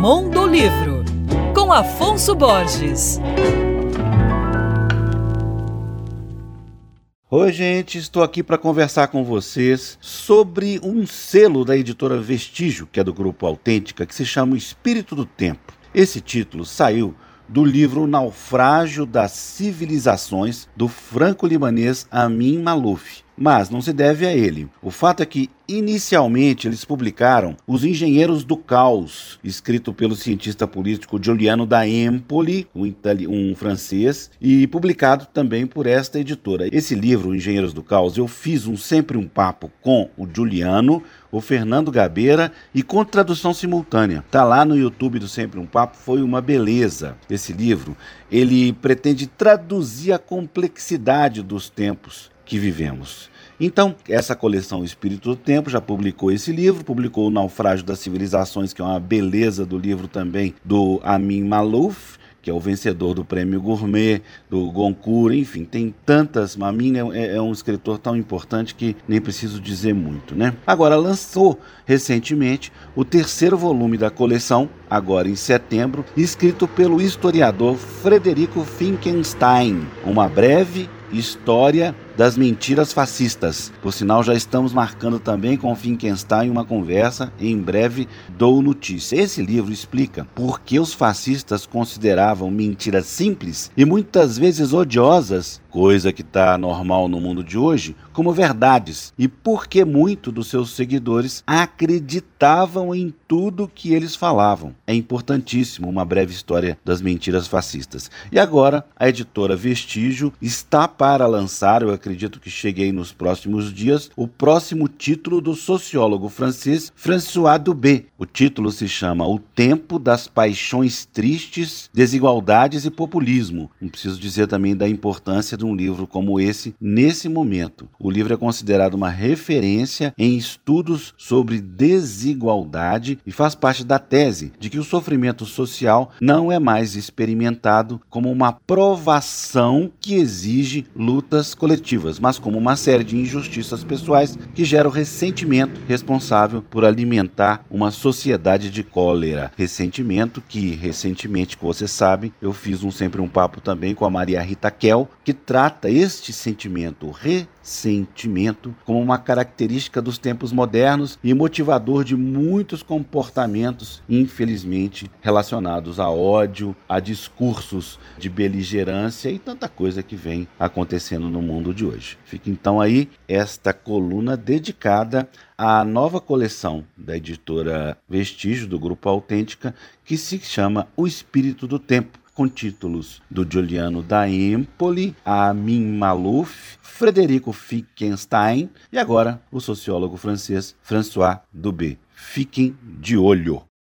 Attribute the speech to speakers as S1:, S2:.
S1: Mundo Livro, com Afonso Borges.
S2: Oi, gente, estou aqui para conversar com vocês sobre um selo da editora Vestígio, que é do Grupo Autêntica, que se chama O Espírito do Tempo. Esse título saiu do livro O Naufrágio das Civilizações, do franco-libanês Amin Maalouf. Mas não se deve a ele. O fato é que, inicialmente, eles publicaram Os Engenheiros do Caos, escrito pelo cientista político Giuliano da Empoli, um francês, e publicado também por esta editora. Esse livro, Engenheiros do Caos, eu fiz sempre um papo com o Giuliano, o Fernando Gabeira e com tradução simultânea. Tá lá no YouTube do Sempre um Papo, foi uma beleza. Esse livro, ele pretende traduzir a complexidade dos tempos que vivemos. Então, essa coleção Espírito do Tempo já publicou esse livro, publicou O Naufrágio das Civilizações, que é uma beleza do livro também, do Amin Maalouf, que é o vencedor do Prêmio Gourmet, do Goncourt, enfim, tem tantas. Amin é um escritor tão importante que nem preciso dizer muito, né? Agora, lançou recentemente o terceiro volume da coleção, agora em setembro, escrito pelo historiador Frederico Finkenstein, Uma Breve História das Mentiras Fascistas. Por sinal, já estamos marcando também com o Finkenstein uma conversa, e em breve dou notícia. Esse livro explica por que os fascistas consideravam mentiras simples e muitas vezes odiosas, coisa que está normal no mundo de hoje, como verdades, e por que muitos dos seus seguidores acreditavam em tudo que eles falavam. É importantíssimo Uma Breve História das Mentiras Fascistas. E agora, a editora Vestígio está para lançar, eu acredito que cheguei nos próximos dias, o próximo título do sociólogo francês François Dubé. O título se chama O Tempo das Paixões Tristes, Desigualdades e Populismo. Não preciso dizer também da importância de um livro como esse nesse momento. O livro é considerado uma referência em estudos sobre desigualdade e faz parte da tese de que o sofrimento social não é mais experimentado como uma provação que exige lutas coletivas, mas como uma série de injustiças pessoais que geram ressentimento responsável por alimentar uma sociedade de cólera. Ressentimento que, recentemente, como você sabe, eu fiz sempre um papo também com a Maria Rita Kell, que trata este sentimento, ressentimento, como uma característica dos tempos modernos e motivador de muitos comportamentos, infelizmente, relacionados a ódio, a discursos de beligerância e tanta coisa que vem acontecendo no mundo de hoje. Fica então aí esta coluna dedicada à nova coleção da editora Vestígio, do Grupo Autêntica, que se chama O Espírito do Tempo, com títulos do Giuliano da Empoli, Amin Maalouf, Frederico Finkenstein e agora o sociólogo francês François Dubé. Fiquem de olho!